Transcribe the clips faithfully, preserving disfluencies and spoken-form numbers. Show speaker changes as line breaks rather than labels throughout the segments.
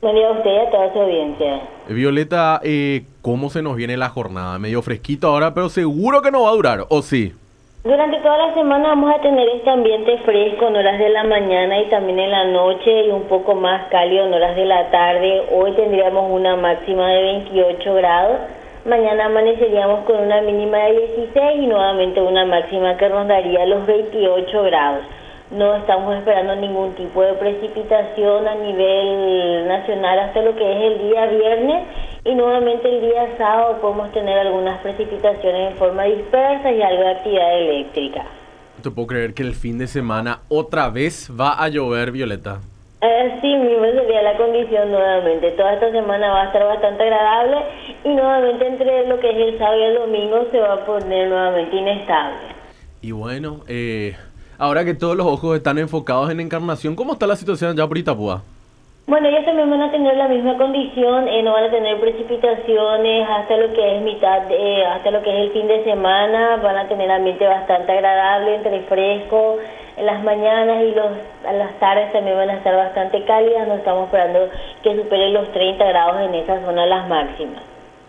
Buen día a usted y a toda su audiencia.
Eh, Violeta, eh, ¿cómo se nos viene la jornada? Medio fresquito ahora, pero seguro que no va a durar, ¿o sí?
Durante toda la semana vamos a tener este ambiente fresco en horas de la mañana y también en la noche, y un poco más cálido en horas de la tarde. Hoy tendríamos una máxima de veintiocho grados. Mañana amaneceríamos con una mínima de dieciséis y nuevamente una máxima que rondaría los veintiocho grados. No estamos esperando ningún tipo de precipitación a nivel nacional hasta lo que es el día viernes, y nuevamente el día sábado podemos tener algunas precipitaciones en forma dispersa y algo de actividad eléctrica.
No te puedo creer que el fin de semana otra vez va a llover, Violeta.
Así mismo sería la condición nuevamente. Toda esta semana va a estar bastante agradable y nuevamente entre lo que es el sábado y el domingo se va a poner nuevamente inestable.
Y bueno, eh... ahora que todos los ojos están enfocados en Encarnación, ¿cómo está la situación allá por Itapúa?
Bueno, ellos también van a tener la misma condición, eh, no van a tener precipitaciones hasta lo que es mitad, eh, hasta lo que es el fin de semana. Van a tener ambiente bastante agradable, entre fresco, en las mañanas y los, a las tardes también van a estar bastante cálidas. No estamos esperando que superen los treinta grados en esa zona las máximas.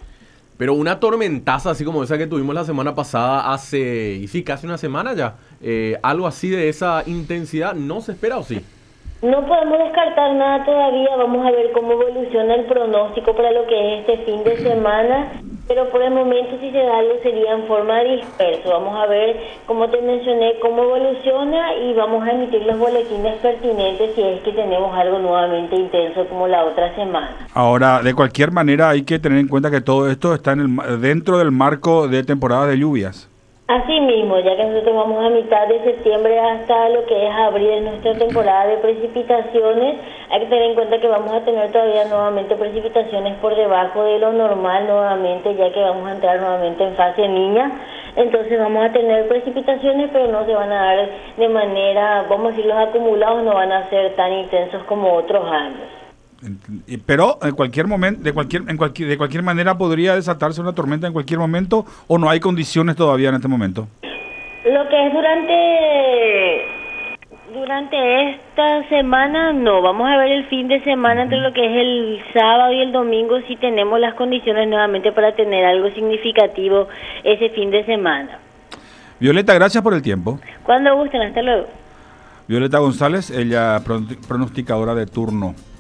Pero una tormentaza así como esa que tuvimos la semana pasada, hace, y sí, casi una semana ya, eh, algo así de esa intensidad, ¿no se espera o sí?
No podemos descartar nada todavía. Vamos a ver cómo evoluciona el pronóstico para lo que es este fin de semana, pero por el momento si se da algo sería en forma disperso. Vamos a ver, como te mencioné, cómo evoluciona y vamos a emitir los boletines pertinentes si es que tenemos algo nuevamente intenso como la otra semana.
Ahora, de cualquier manera hay que tener en cuenta que todo esto está en el, dentro del marco de temporada de lluvias.
Así mismo, ya que nosotros vamos a mitad de septiembre hasta lo que es abril, en nuestra temporada de precipitaciones, hay que tener en cuenta que vamos a tener todavía nuevamente precipitaciones por debajo de lo normal nuevamente, ya que vamos a entrar nuevamente en fase niña. Entonces vamos a tener precipitaciones, pero no se van a dar de manera, vamos a decir, los acumulados no van a ser tan intensos como otros años.
Pero en cualquier momento, de cualquier, en cualquier, de cualquier manera podría desatarse una tormenta en cualquier momento, o no hay condiciones todavía en este momento.
Lo que es durante durante esta semana no, vamos a ver el fin de semana entre lo que es el sábado y el domingo si tenemos las condiciones nuevamente para tener algo significativo ese fin de semana.
Violeta, gracias por el tiempo.
Cuando gusten, hasta luego.
Violeta González, ella pronosticadora de turno.